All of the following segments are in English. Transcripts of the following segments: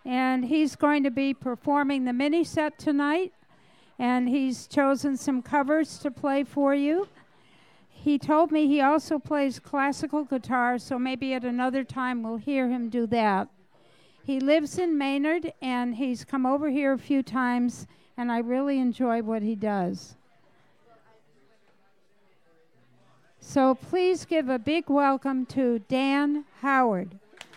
and he's going to be performing the mini set tonight, and he's chosen some covers to play for you. He told me he also plays classical guitar, so maybe at another time we'll hear him do that. He lives in Maynard, and he's come over here a few times, and I really enjoy what he does. So please give a big welcome to Dan Howard.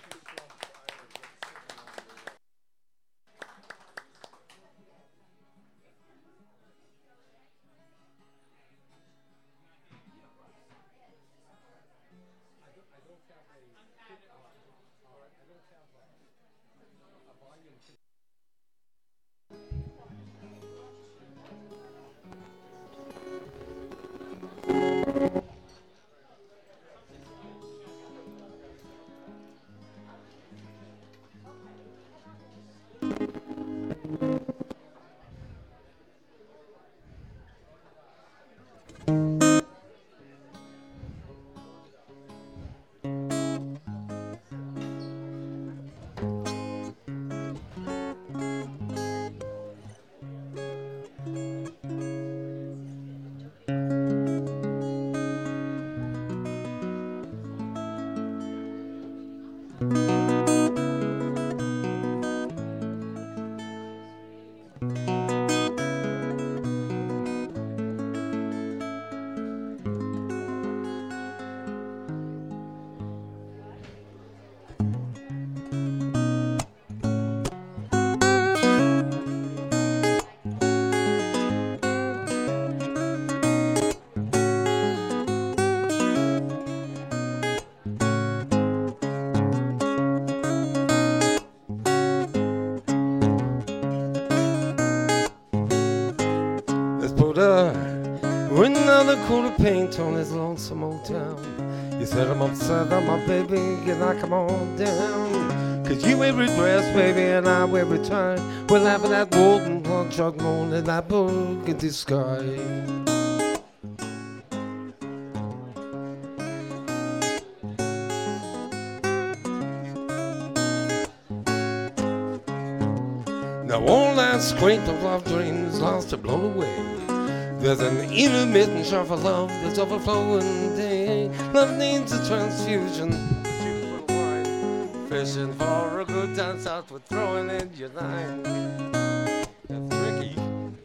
Another coat of paint on this lonesome old town. You said I'm upset on my baby, and I come on down. Cause you will regress, baby, and I will return. We'll have that golden one truck moon in that burgundy sky. Now all that scrape of love dreams lost or blown away. There's an intermittent shower of love that's overflowing day. Love needs a transfusion, a wine. Fishing for a good dance out with throwing in your line. That's tricky.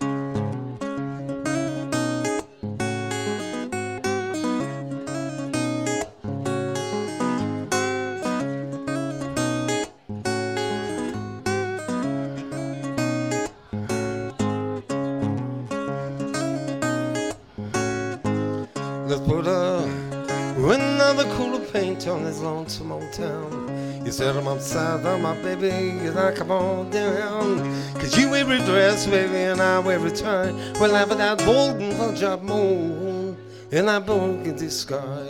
Let's put another coat of paint on this lonesome old town. You said I'm upside down, my baby, and I come on down. Cause you will redress, baby, and I will return. We'll have that golden punch-up moon in that burgundy sky.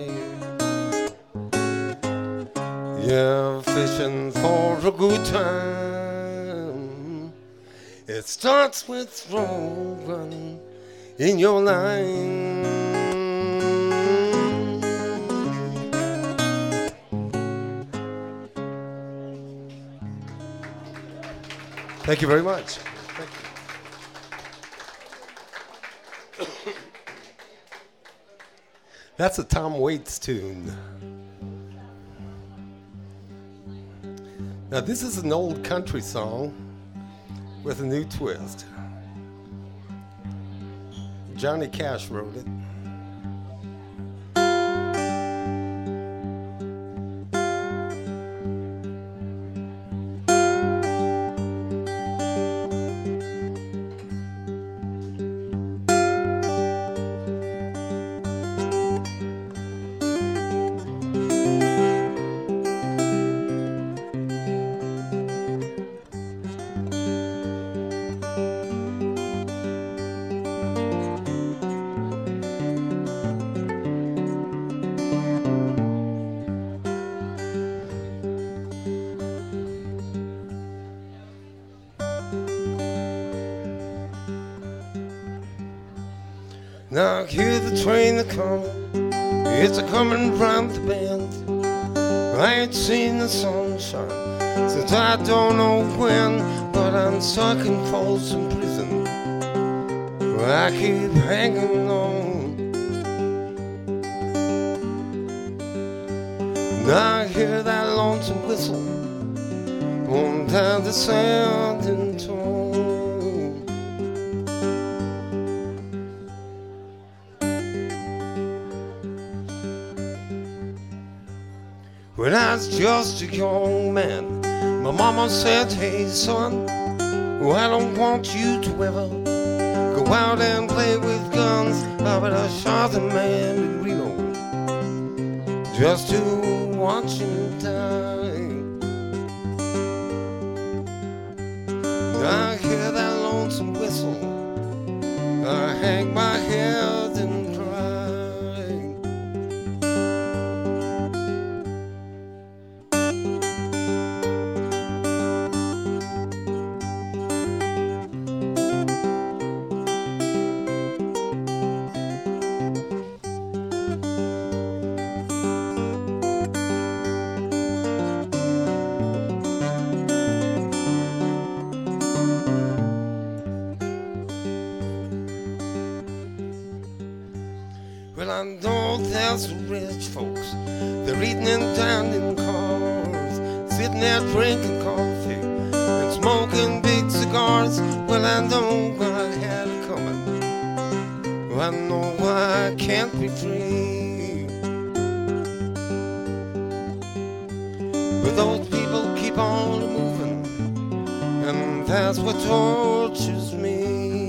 Yeah, fishing for a good time. It starts with throwing in your line. Thank you very much. Thank you. That's a Tom Waits tune. Now this is an old country song with a new twist. Johnny Cash wrote it. Now I hear the train a coming, it's a coming round the bend. I ain't seen the sunshine since I don't know when, but I'm stuck in Folsom Prison, where I keep hanging on. And I hear that lonesome whistle on down the Sounding Tone. When I was just a young man, my mama said, hey son, oh, I don't want you to ever go out and play with guns. I bet I shot a man in Reno just to watch him die. I hear that lonesome whistle, I hang my head and cry. Well, I know there's some rich folks, they're eating and dining in cars, sitting there drinking coffee and smoking big cigars. Well, I know I had it coming, well, I know I can't be free. But those people keep on moving, and that's what tortures me.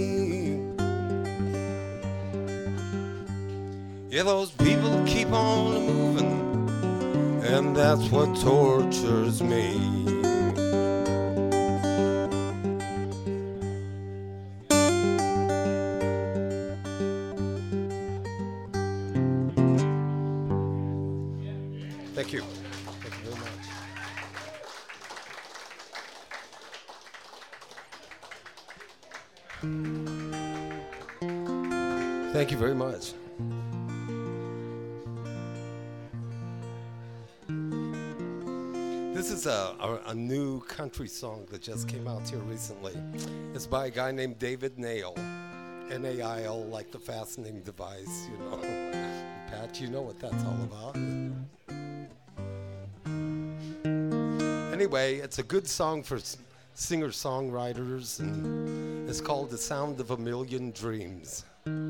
Yeah, those people keep on moving, and that's what tortures me. Thank you. Thank you very much. Thank you very much. This is a new country song that just came out here recently. It's by a guy named David Nail, N-A-I-L, like the fastening device, you know. Pat, you know what that's all about. Anyway, it's a good song for singer-songwriters, and it's called The Sound of a Million Dreams.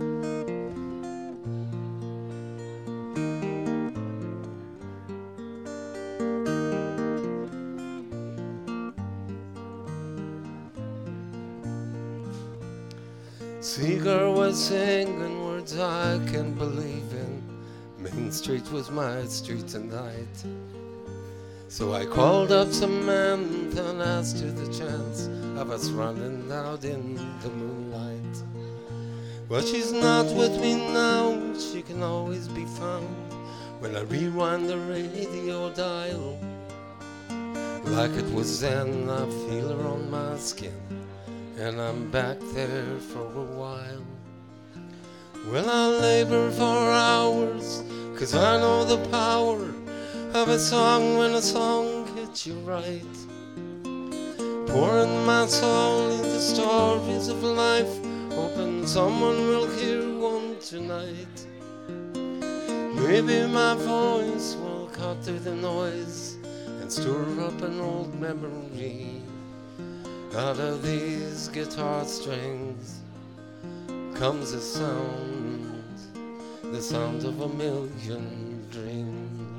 Seeger was singing words I can believe in. Main Street was my street tonight. So I called up Samantha and asked her the chance of us running out in the moonlight. Well, she's not with me now, she can always be found when I rewind the radio dial. Like it was then, I feel her on my skin, and I'm back there for a while. Well, I labor for hours, 'cause I know the power of a song when a song hits you right. Pouring my soul into stories of life, hoping someone will hear one tonight. Maybe my voice will cut through the noise and stir up an old memory. Out of these guitar strings comes a sound, the sound of a million dreams.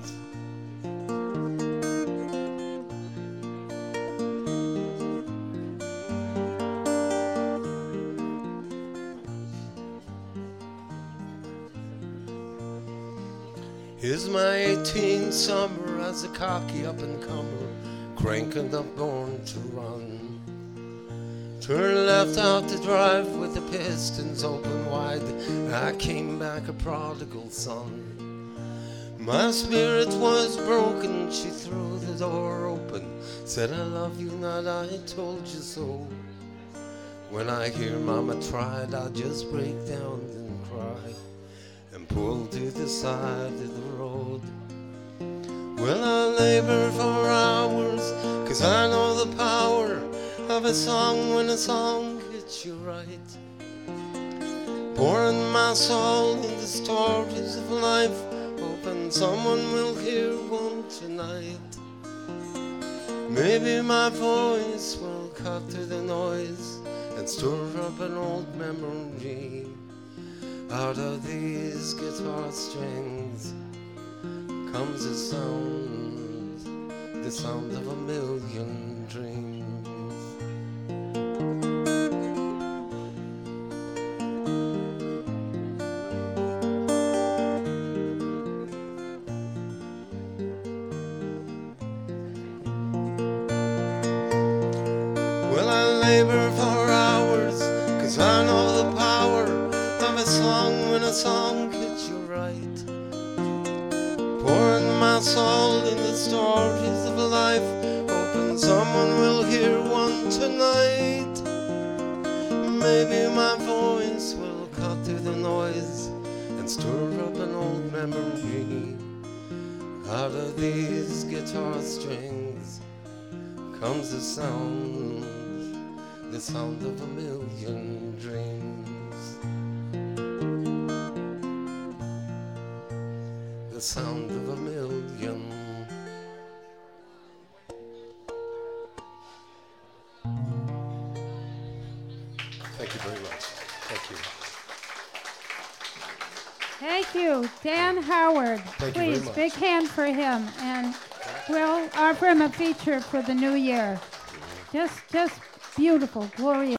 Here's my 18th summer as a cocky up-and-comer, cranking up, born to run. Turn left out the drive with the pistons open wide. I came back a prodigal son. My spirit was broken, she threw the door open, said I love you, not I told you so. When I hear mama tried, I just break down and cry and pull to the side of the road. Well, I labor for hours, 'cause I know the power of a song when a song hits you right. Pouring my soul into stories of life, hoping someone will hear one tonight. Maybe my voice will cut through the noise and stir up an old memory. Out of these guitar strings comes the sound of a million dreams. Well, I labor for hours, 'cause I know the power of a song when a song hits you right. Pouring my soul into stories of life, hoping someone will hear one tonight. Maybe my voice will cut through the noise and stir up an old memory. Out of these guitar strings comes the sound of a million dreams. The sound of a million. Thank you very much. Thank you. Thank you, Dan Howard. Thank you very Please, much. big hand for him, and we'll offer him a feature for the new year. Just beautiful, glorious.